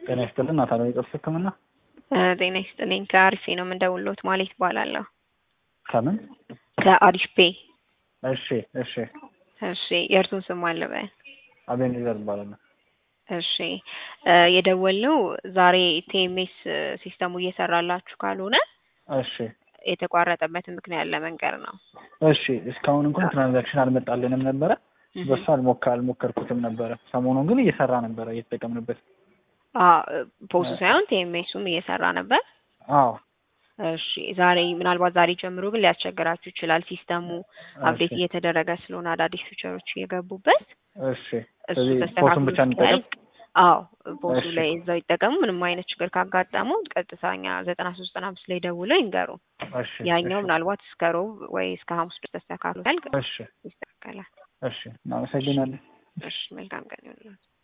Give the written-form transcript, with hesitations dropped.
ጤና ይስጥልን አታሎ የጥርስ ህክምና ጤና ይስጥልኝ ከአሪፍ ነው የምንደውልዎት ማለት ይባላለሁ። ከምን ከአሪፍ ፔ። እሺ የእርሱን ስም አለ በይ። አቤኔዘር እባላለሁ። እሺ የደወልነው ዛሬ ቲኤምኤስ ሲስተሙ እየሰራላችሁ ካልሆነ እሺ የተቋረጠበት ምክንያት ለመንገር ነው። እሺ እስካሁን እንኳን ትራንዛክሽን አልመጣልንም ነበረ። በሱ አልሞከርኩትም ነበረ። ሰሞኑን ግን እየሰራ ነበረ እየተጠቀምንበት። ፖስቱ ሳይሆን ቲኤምኤሱም እየሰራ ነበር። አዎ እሺ ዛሬ ምናልባት ዛሬ ጀምሮ ግን ሊያስቸግራችሁ ይችላል። ሲስተሙ አፕዴት እየተደረገ ስለሆነ አዳዲስ ፊቸሮች እየገቡበት። እሺ እሱ ፖስቱን ብቻ እንጠቀም። ፖስቱ ላይ እዛው ይጠቀሙ። ምንም አይነት ችግር ካጋጠመው ቀጥታኛ 9395 ላይ ደውለው ይንገሩ። ያኛው ምናልባት እስከ ሮብ ወይ እስከ ሐሙስ ድረስ ተስተካክሏል። እሺ ይስተካከላል። እሺ እናመሰግናለን። እሺ መልካም ቀን ይሁንልዎት።